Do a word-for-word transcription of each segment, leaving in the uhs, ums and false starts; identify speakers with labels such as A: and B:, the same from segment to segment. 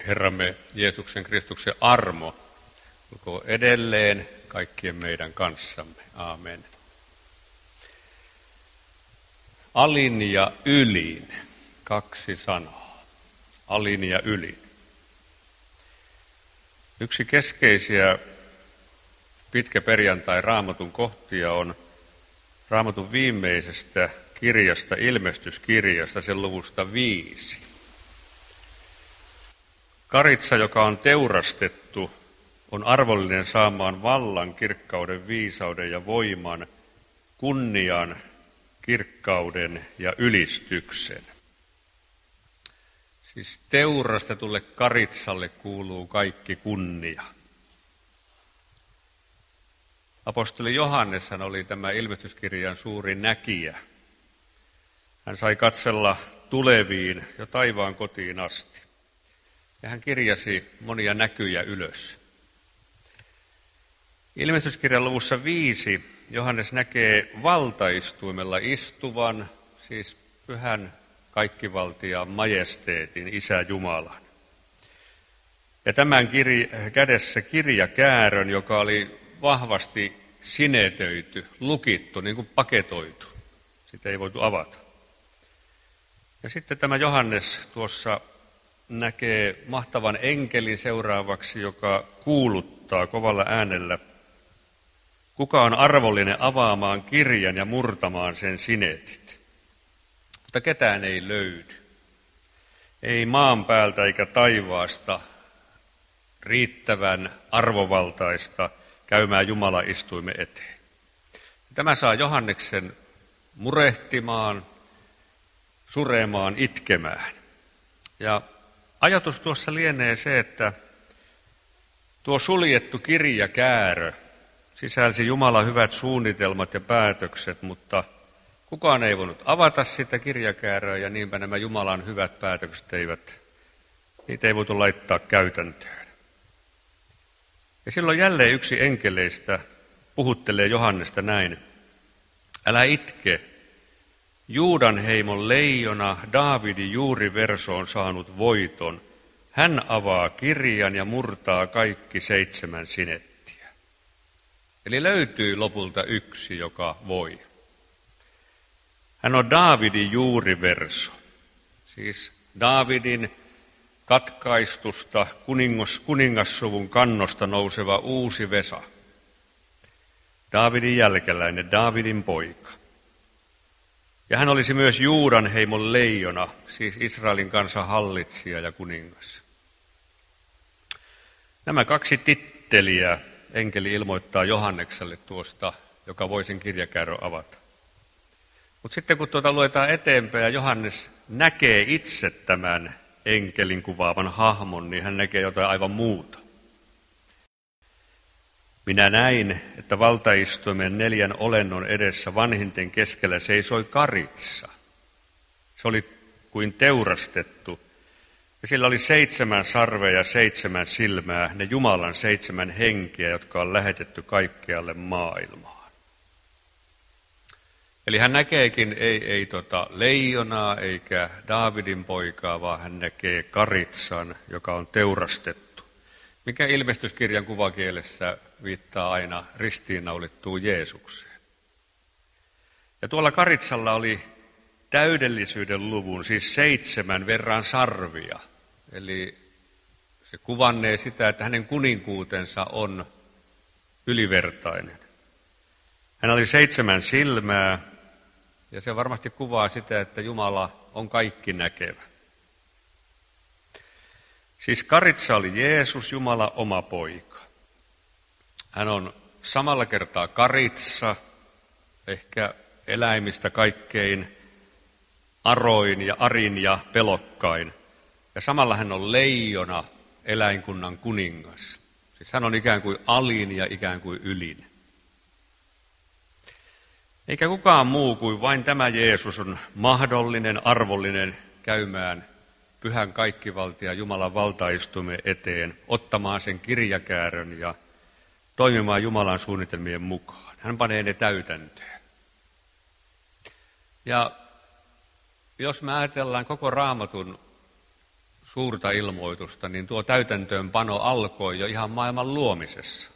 A: Herramme Jeesuksen Kristuksen armo olkoon edelleen kaikkien meidän kanssamme. Aamen. Alin ja ylin, kaksi sanaa. Alin ja ylin. Yksi keskeisiä pitkä perjantai Raamatun kohtia on Raamatun viimeisestä kirjasta, ilmestyskirjasta, sen luvusta viisi. Karitsa, joka on teurastettu, on arvollinen saamaan vallan, kirkkauden, viisauden ja voiman, kunnian, kirkkauden ja ylistyksen. Siis teurastetulle karitsalle kuuluu kaikki kunnia. Apostoli Johanneshan oli tämä ilmestyskirjan suuri näkijä. Hän sai katsella tuleviin jo taivaan kotiin asti. Ja hän kirjasi monia näkyjä ylös. Ilmestyskirjan luvussa viisi Johannes näkee valtaistuimella istuvan, siis pyhän kaikkivaltiaan majesteetin, Isä Jumalan. Ja tämän kirja, kädessä kirjakäärön, joka oli vahvasti sinetöity, lukittu, niin kuin paketoitu. Sitä ei voitu avata. Ja sitten tämä Johannes tuossa näkee mahtavan enkelin seuraavaksi, joka kuuluttaa kovalla äänellä: kuka on arvollinen avaamaan kirjan ja murtamaan sen sinetit? Mutta ketään ei löydy. Ei maan päältä eikä taivaasta riittävän arvovaltaista käymään Jumalan istuimen eteen. Tämä saa Johanneksen murehtimaan, suremaan, itkemään. Ja ajatus tuossa lienee se, että tuo suljettu kirjakäärö sisälsi Jumalan hyvät suunnitelmat ja päätökset, mutta kukaan ei voinut avata sitä kirjakääröä, ja niinpä nämä Jumalan hyvät päätökset eivät, niitä ei voitu laittaa käytäntöön. Ja silloin jälleen yksi enkeleistä puhuttelee Johannesta näin: älä itke, Juudan heimon leijona, Daavidin juuriverso on saanut voiton. Hän avaa kirjan ja murtaa kaikki seitsemän sinettiä. Eli löytyy lopulta yksi, joka voi. Hän on Daavidin juuriverso, siis Daavidin katkaistusta kuningas, kuningassuvun kannosta nouseva uusi Vesa. Daavidin jälkeläinen, Daavidin poika. Ja hän olisi myös Juudan heimon leijona, siis Israelin kansan hallitsija ja kuningas. Nämä kaksi titteliä enkeli ilmoittaa Johannekselle tuosta, joka voi sen kirjakäärön avata. Mutta sitten kun tuota luetaan eteenpäin ja Johannes näkee itse tämän enkelin kuvaavan hahmon, niin hän näkee jotain aivan muuta. Minä näin, että valtaistuimen neljän olennon edessä vanhinten keskellä seisoi karitsa. Se oli kuin teurastettu, ja sillä oli seitsemän sarvea ja seitsemän silmää, ne Jumalan seitsemän henkeä, jotka on lähetetty kaikkealle maailmaan. Eli hän näkeekin ei, ei tota leijonaa eikä Daavidin poikaa, vaan hän näkee karitsan, joka on teurastettu, mikä ilmestyskirjan kuvakielessä viittaa aina ristiinnaulittuun Jeesukseen. Ja tuolla karitsalla oli täydellisyyden luvun, siis seitsemän verran sarvia. Eli se kuvannee sitä, että hänen kuninkuutensa on ylivertainen. Hän oli seitsemän silmää, ja se varmasti kuvaa sitä, että Jumala on kaikki näkevä. Siis karitsa oli Jeesus, Jumala oma poika. Hän on samalla kertaa karitsa, ehkä eläimistä kaikkein aroin ja arin ja pelokkain. Ja samalla hän on leijona, eläinkunnan kuningas. Siis hän on ikään kuin alin ja ikään kuin ylin. Eikä kukaan muu kuin vain tämä Jeesus on mahdollinen, arvollinen käymään pyhän kaikkivaltian Jumalan valtaistuimen eteen, ottamaan sen kirjakäärön ja toimimaan Jumalan suunnitelmien mukaan. Hän panee ne täytäntöön. Ja jos me ajatellaan koko Raamatun suurta ilmoitusta, niin tuo täytäntöönpano alkoi jo ihan maailman luomisessa.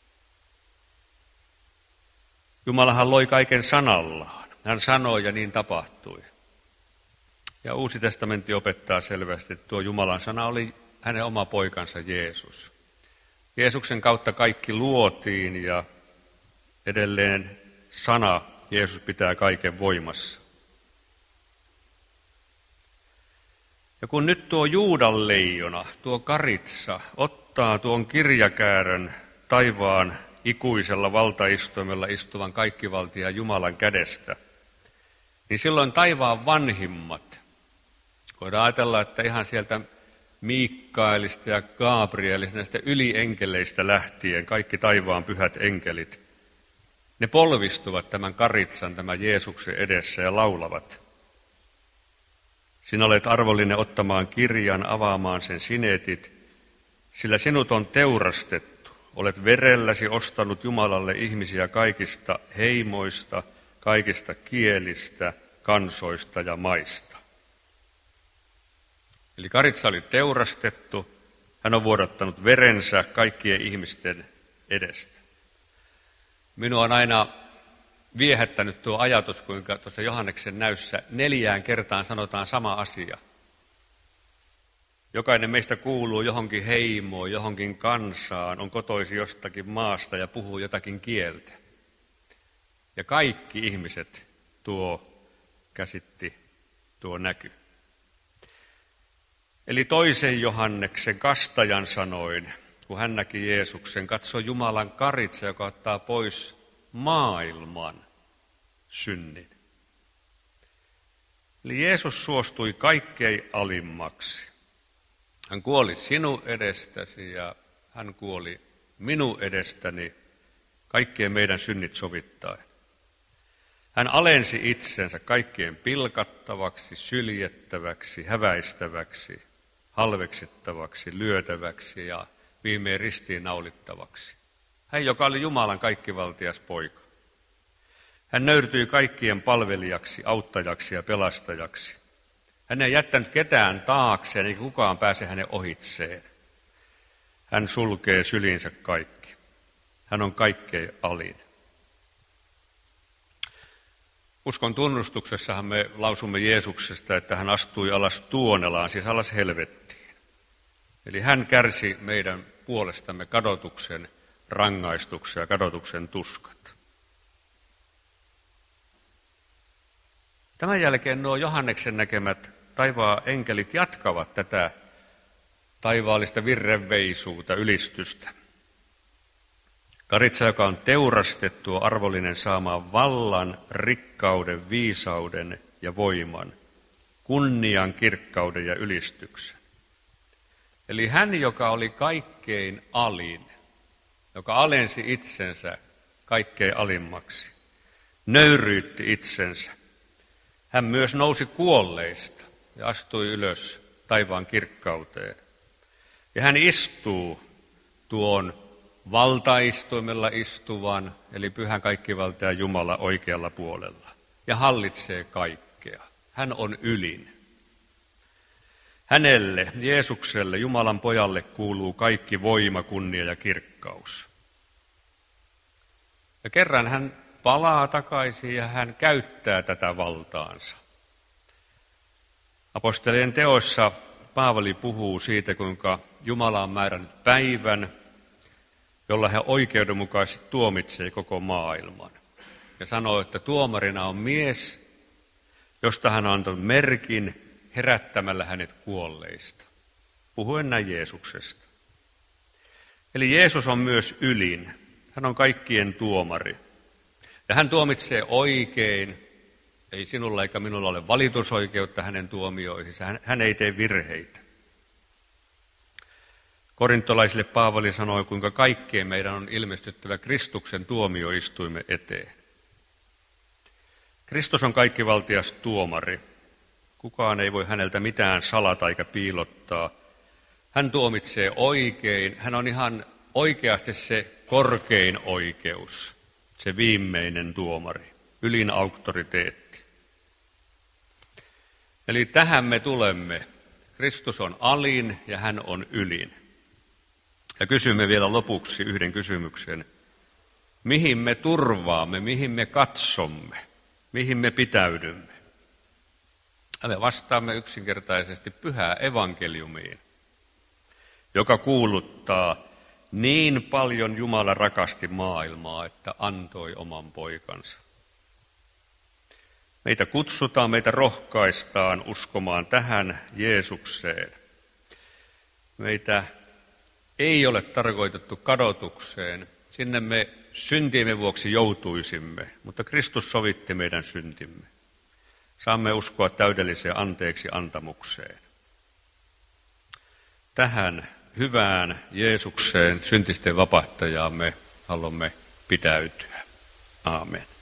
A: Jumalahan loi kaiken sanallaan. Hän sanoi ja niin tapahtui. Ja Uusi testamentti opettaa selvästi, että tuo Jumalan sana oli hänen oma poikansa Jeesus. Jeesuksen kautta kaikki luotiin ja edelleen sana Jeesus pitää kaiken voimassa. Ja kun nyt tuo Juudan leijona, tuo Karitsa, ottaa tuon kirjakäärön taivaan ikuisella valtaistuimella istuvan kaikkivaltiaan Jumalan kädestä, niin silloin taivaan vanhimmat, voidaan ajatella, että ihan sieltä Miikkaelista ja Gabrielista, näistä ylienkeleistä lähtien, kaikki taivaan pyhät enkelit, ne polvistuvat tämän Karitsan, tämän Jeesuksen edessä ja laulavat. Sinä olet arvollinen ottamaan kirjan, avaamaan sen sinetit, sillä sinut on teurastettu. Olet verelläsi ostanut Jumalalle ihmisiä kaikista heimoista, kaikista kielistä, kansoista ja maista. Eli Karitsa oli teurastettu, hän on vuodattanut verensä kaikkien ihmisten edestä. Minua on aina viehättänyt tuo ajatus, kuinka tuossa Johanneksen näyssä neljään kertaan sanotaan sama asia. Jokainen meistä kuuluu johonkin heimoon, johonkin kansaan, on kotoisin jostakin maasta ja puhuu jotakin kieltä. Ja kaikki ihmiset tuo käsitti, tuo näky. Eli toisen Johanneksen kastajan sanoin, kun hän näki Jeesuksen, katsoi Jumalan Karitsa, joka ottaa pois maailman synnin. Eli Jeesus suostui kaikkein alimmaksi. Hän kuoli sinun edestäsi ja hän kuoli minun edestäni kaikkien meidän synnit sovittaen. Hän alensi itsensä kaikkien pilkattavaksi, syljettäväksi, häväistäväksi, halveksittavaksi, lyötäväksi ja viimein ristiin naulittavaksi. Hän, joka oli Jumalan kaikkivaltias poika. Hän nöyrtyi kaikkien palvelijaksi, auttajaksi ja pelastajaksi. Hän ei jättänyt ketään taakseen, eikä kukaan pääse hänen ohitseen. Hän sulkee syliinsä kaikki. Hän on kaikkein alin. Uskon tunnustuksessahan me lausumme Jeesuksesta, että hän astui alas tuonelaan, siis alas helvettiin. Eli hän kärsi meidän puolestamme kadotuksen rangaistuksen ja kadotuksen tuskat. Tämän jälkeen nuo Johanneksen näkemät taivaan enkelit jatkavat tätä taivaallista virrenveisuuta, ylistystä. Karitsa, joka on teurastettu, on arvollinen saamaan vallan, rikkauden, viisauden ja voiman, kunnian, kirkkauden ja ylistyksen. Eli hän, joka oli kaikkein alin, joka alensi itsensä kaikkein alimmaksi, nöyryytti itsensä. Hän myös nousi kuolleista ja astui ylös taivaan kirkkauteen. Ja hän istuu tuon valtaistuimella istuvan, eli pyhän kaikkivaltajan Jumala oikealla puolella, ja hallitsee kaikkea. Hän on ylin. Hänelle, Jeesukselle, Jumalan pojalle, kuuluu kaikki voima, kunnia ja kirkkaus. Ja kerran hän palaa takaisin ja hän käyttää tätä valtaansa. Apostolien teoissa Paavali puhuu siitä, kuinka Jumala on määrännyt päivän, jolla hän oikeudenmukaisesti tuomitsee koko maailman. Ja sanoo, että tuomarina on mies, josta hän on antanut merkin herättämällä hänet kuolleista. Puhuen näin Jeesuksesta. Eli Jeesus on myös ylin. Hän on kaikkien tuomari. Ja hän tuomitsee oikein. Ei sinulla eikä minulla ole valitusoikeutta hänen tuomioihinsa. Hän, hän ei tee virheitä. Korintolaisille Paavali sanoi, kuinka kaikkeen meidän on ilmestyttävä Kristuksen tuomioistuimen eteen. Kristus on kaikkivaltias tuomari. Kukaan ei voi häneltä mitään salata eikä piilottaa. Hän tuomitsee oikein. Hän on ihan oikeasti se korkein oikeus, se viimeinen tuomari, ylin auktoriteetti. Eli tähän me tulemme Kristus on alin ja hän on ylin. Ja kysymme vielä lopuksi yhden kysymyksen. Mihin me turvaamme, mihin me katsomme, mihin me pitäydymme? Ja me vastaamme yksinkertaisesti pyhään evankeliumiin, joka kuuluttaa: niin paljon Jumala rakasti maailmaa, että antoi oman poikansa. Meitä kutsutaan, meitä rohkaistaan uskomaan tähän Jeesukseen. Meitä ei ole tarkoitettu kadotukseen, sinne me syntiemme vuoksi joutuisimme, mutta Kristus sovitti meidän syntimme. Saamme uskoa täydelliseen anteeksi antamukseen. Tähän hyvään Jeesukseen, syntisten vapahtajaan, me haluamme pitäytyä. Aamen.